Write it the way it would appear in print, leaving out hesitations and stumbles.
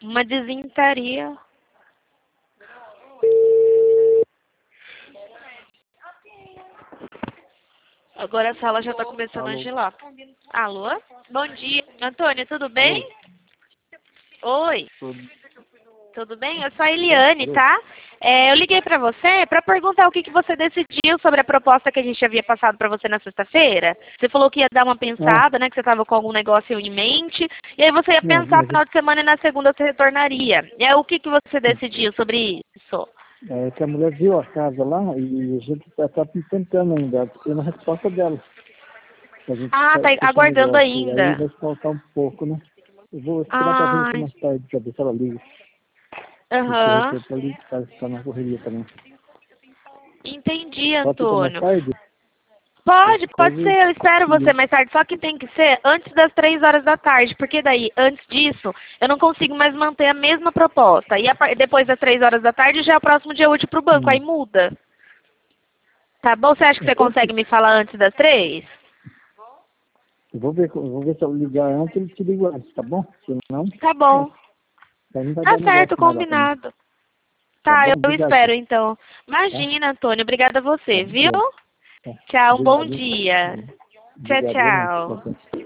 Uma desintaria. Agora a sala já está começando a gelar. Alô? Bom dia. Antônio, tudo bem? Oi. Tudo bem? Eu sou a Eliane, tá? Eu liguei pra você pra perguntar o que você decidiu sobre a proposta que a gente havia passado pra você na sexta-feira. Você falou que ia dar uma pensada, né? Que você tava com algum negócio em mente. E aí você ia pensar no final de semana e na segunda você retornaria. E aí, o que você decidiu sobre isso? É que a mulher viu a casa lá e a gente está tentando ainda, tendo a resposta dela. Ah, tá aguardando ainda. Aí vai faltar um pouco, né? Eu vou esperar para ver mais tarde, para ver se ela liga. Aham. Porque tá na correria também. Entendi, Pode ser mais Antônio. tarde? Pode ser, eu espero você mais tarde, só que tem que ser antes das 3 horas da tarde, porque daí, antes disso, eu não consigo mais manter a mesma proposta. E depois das 3 horas da tarde já é o próximo dia útil para o banco, aí muda. Tá bom? Você acha que você consegue me falar antes das 3? Eu vou ver se eu ligar antes, ele te liga antes, tá bom? Se não... Tá bom. Tá certo, mais lá também. combinado. Tá, eu Obrigado. espero então. Imagina, Antônio, obrigada a você, viu? Tchau, um bom dia. Tchau, Obrigado, tchau. realmente.